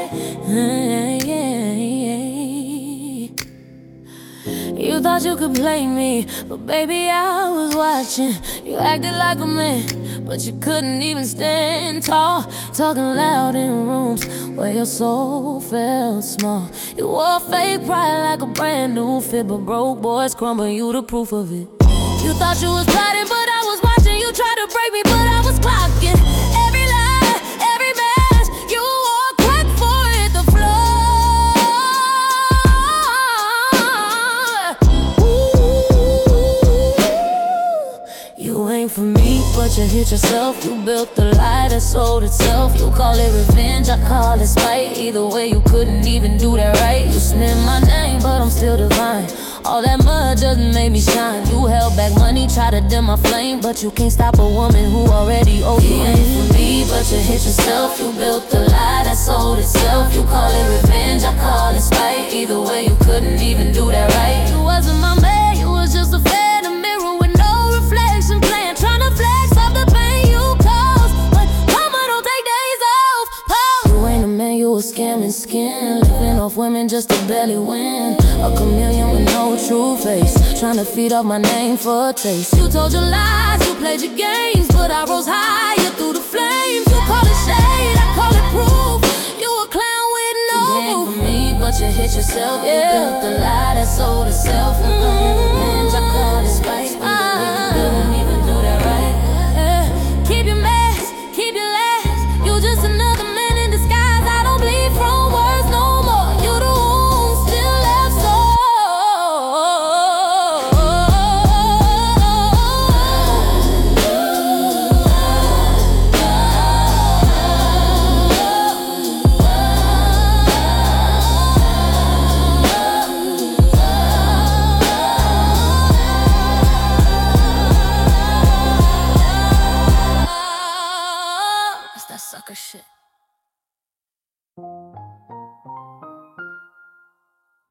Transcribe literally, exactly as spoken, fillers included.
You thought you could play me, but baby, I was watching. You acted like a man, but you couldn't even stand tall. Talking loud in rooms where your soul felt small. You wore fake pride like a brand new fit, but broke boys crumble, you the proof of it. You thought you was plotting, but I was watching. You tried to break me, but I was clocking. Every lie, every match, you wore crack for hit the floor. Ooh, you ain't for me, but you hit yourself. You built the lie that sold itself. You call it revenge, I call it spite. Either way, you couldn't even do that right. You smear my name, but I'm still divine. All that mud doesn't make me shine. You held back money, tried to dim my flame, but you can't stop a woman who already owed you. You ain't for me, but you hit yourself. You built the lie that sold itself. You call it revenge, I call it spite. Either way, you couldn't even do that right. You wasn't my man, you was just a phantom mirror with no reflection plan, trying to flex off the pain you caused. But mama, don't take days off. Pause. You ain't a man, you a scamming skin, living off women just to barely win. A chameleon with no true face, trying to feed off my name for a taste. You told your lies, you played your games, but I rose higher through the flames. You call it shade, I call it proof. You a clown with no roof. You ain't for me, but you hit yourself. Yeah. You built the lie that sold itself. Mm-hmm. I call it spite. Uh, you couldn't even do that right. Yeah. Keep your mask, keep your last. You just another man in disguise. I don't bleed from words no more. You the wound still left sore. That's that sucker shit.